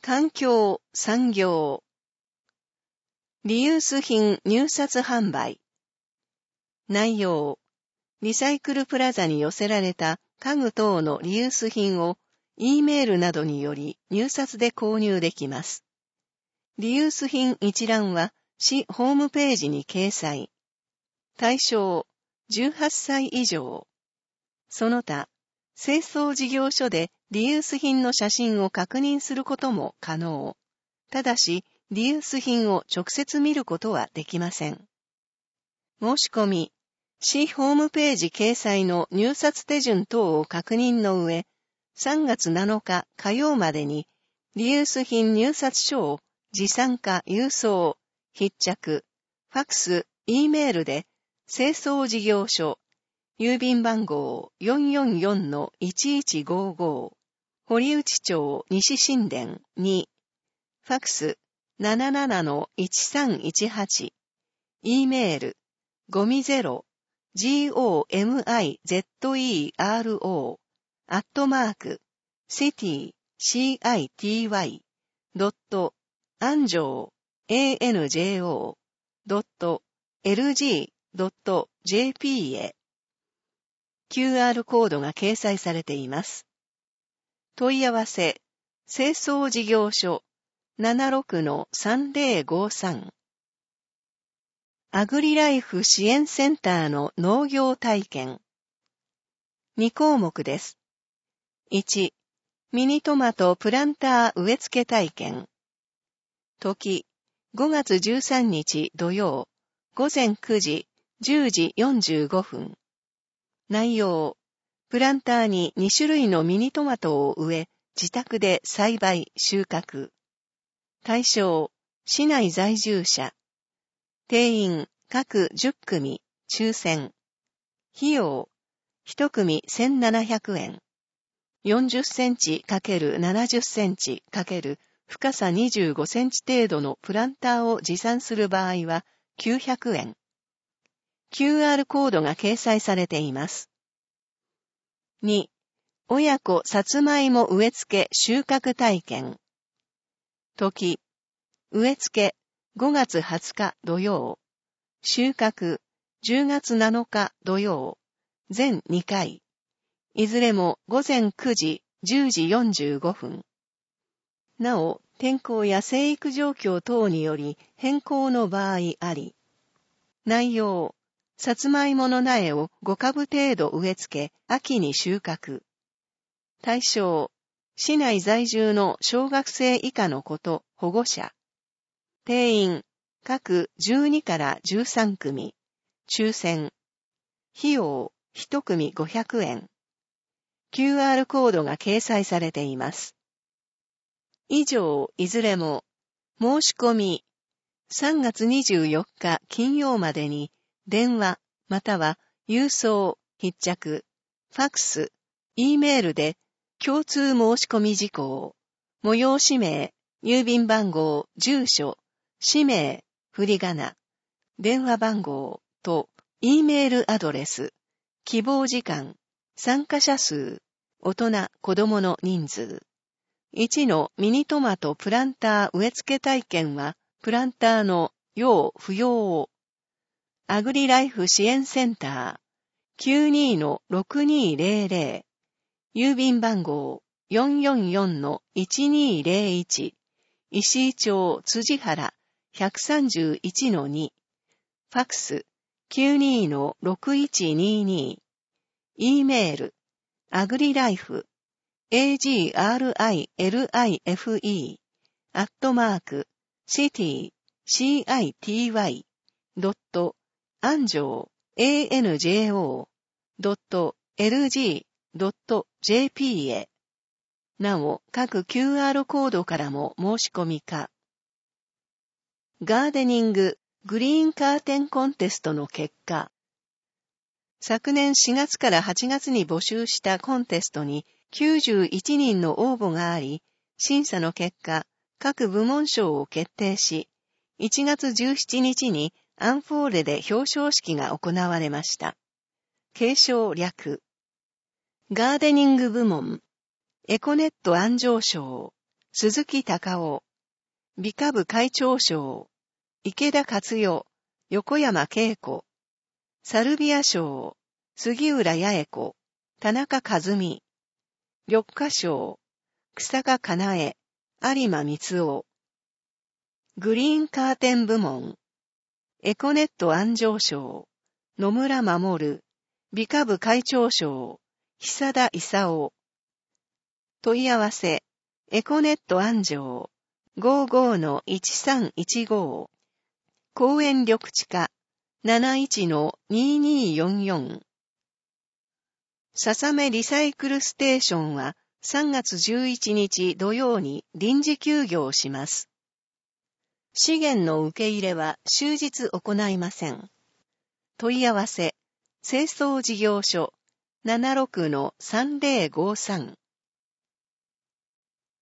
環境、産業。リユース品入札販売。内容。リサイクルプラザに寄せられた家具等のリユース品を E メールなどにより入札で購入できます。リユース品一覧は市ホームページに掲載。対象、18歳以上。その他、清掃事業所でリユース品の写真を確認することも可能。ただし、リユース品を直接見ることはできません。申し込み、市ホームページ掲載の入札手順等を確認の上、3月7日火曜までに、リユース品入札書を持参か郵送、筆着、ファクス、E メールで、清掃事業所、郵便番号 444-1155、堀内町西新田2、ファクス 77-1318、E メール、ゴミゼロ、gomizero、city、city、anjo.lg.jp へ QR コードが掲載されています。問い合わせ、清掃事業所 76-3053 アグリライフ支援センターの農業体験。2項目です。1、ミニトマトプランター植え付け体験。時、5月13日土曜、午前9時、10時45分。内容、プランターに2種類のミニトマトを植え、自宅で栽培、収穫。対象、市内在住者。定員、各10組、抽選。費用、1組1700円。40センチ×70センチ×深さ25センチ程度のプランターを持参する場合は900円。QR コードが掲載されています。2、親子さつまいも植え付け収穫体験。時、植え付け5月20日土曜。収穫10月7日土曜。全2回。いずれも午前9時、10時45分。なお、天候や生育状況等により変更の場合あり。内容、さつまいもの苗を5株程度植え付け、秋に収穫。対象、市内在住の小学生以下の子と保護者。定員、各12から13組。抽選。費用、1組500円。QR コードが掲載されています。以上、いずれも、申し込み、3月24日金曜までに、電話、または、郵送、筆着、ファクス、E メールで、共通申し込み事項、催し名、郵便番号、住所、氏名、振り仮名、電話番号と E メールアドレス、希望時間、参加者数、大人、子供の人数。1のミニトマトプランター植え付け体験は、プランターの用不要を。アグリライフ支援センター 92-6200 郵便番号 444-1201 石井町辻原 131-2 ファクス 92-6122 E メールアグリライフ city-city.anjo.lg.jp へ。なお、各 QR コードからも申し込みか。ガーデニンググリーンカーテンコンテストの結果。昨年4月から8月に募集したコンテストに91人の応募があり、審査の結果、各部門賞を決定し、1月17日にアンフォーレで表彰式が行われました。継承略。ガーデニング部門、エコネット安城賞、 鈴木隆夫、美化部会長賞、池田勝代、横山恵子、サルビア賞、杉浦八重子、田中和美、緑化賞、草加かなえ、有馬光夫、グリーンカーテン部門、エコネット安城賞、野村守、美化部会長賞、久田勲。問い合わせ、エコネット安城、55-1315、公園緑地課、71-2244。ささめリサイクルステーションは3月11日土曜に臨時休業します。資源の受け入れは終日行いません。問い合わせ、清掃事業所 76-3053